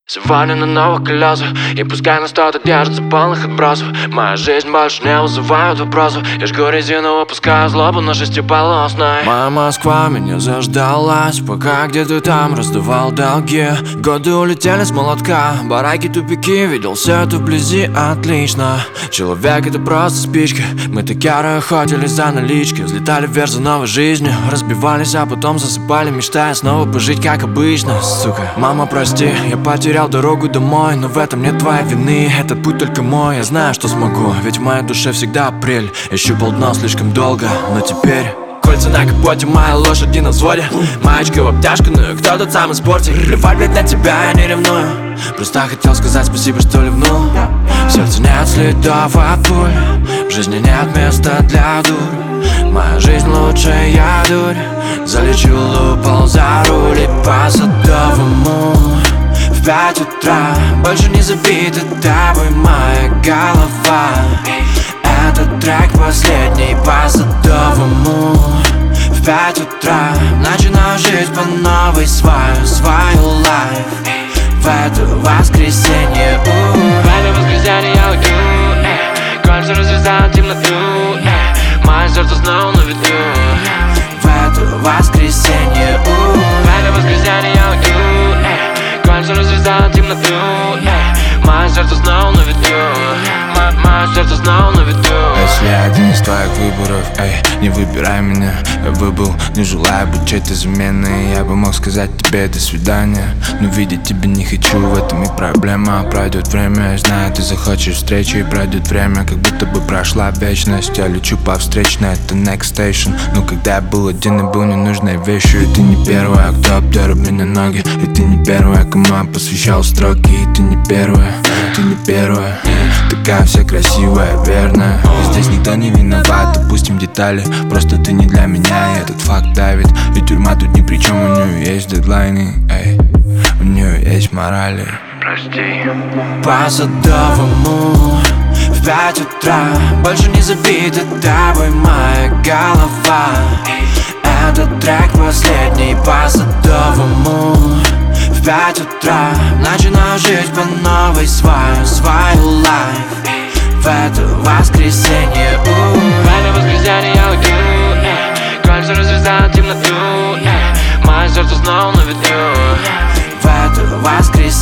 Сегодня на новых колесах, и пускай нас кто-то держит за полных отбросов. Моя жизнь больше не вызывает вопросов. Я жгу резину, опускаю злобу на шестиполосной. Моя Москва меня заждалась, пока где-то там раздавал долги. Годы улетели с молотка, бараки, тупики, видел все это вблизи отлично. Человек — это просто спичка. Мы токяры охотились за наличкой, взлетали вверх за новой жизнью, разбивались, а потом засыпали, мечтая снова пожить как обычно. Сука, мама, прости, я потерял дорогу домой, но в этом нет твоей вины. Этот путь только мой, я знаю, что смогу, ведь в моей душе всегда апрель. Я щупал дно слишком долго, но теперь кольца на капоте, моя лошади на взводе. Маечка в обтяжку, ну и кто тот самый спортик? Плевать, блядь, на тебя я не ревную, просто хотел сказать спасибо, что ливнул. В сердце нет следов от пуль, в жизни нет места для дур. Моя жизнь лучше, я дурь. Залечу, упал за руль и по Садовому. В 5 утра больше не забита тобой моя голова. Этот трек последний по Садовому. В 5 утра начинаю жить по новой свою лайф. В это воскресенье, в это воскресенье я уйду. Кольца разрезают темноту, мое сердце снова на виду. В это воскресенье, в это воскресенье я уйду. Кольца разрезают темноту, мое сердце снова на виду. Мое сердце снова на виду. Если один из твоих выборов, эй, не выбирай меня. Я выбыл, не желаю быть чьей-то заменой. Я бы мог сказать тебе до свидания, но видеть тебя не хочу, в этом и проблема. Пройдет время, я знаю, ты захочешь встречи. И пройдет время, как будто бы прошла вечность. Я лечу по встречной, это next station. Но когда я был один и был ненужной вещью, и ты не первая, кто обдер меня ноги. И ты не первая, кому я посвящал строки. И ты не первая, ты не первая. Такая вся красивая, верная. И здесь никто не виноват, опустим детали. Просто ты не для меня, и этот факт давит. И тюрьма тут ни при чем, у нее есть дедлайны, эй. У нее есть морали. Прости. По Садовому в 5 утра больше не забита тобой моя голова. Этот трек последний по Садовому. В 5 утра начинаю жить по новой свою лайф. В это воскресенье, в это воскресенье я уйду. Кольца разрезают темноту, мое сердце снова на виду. В это воскресенье.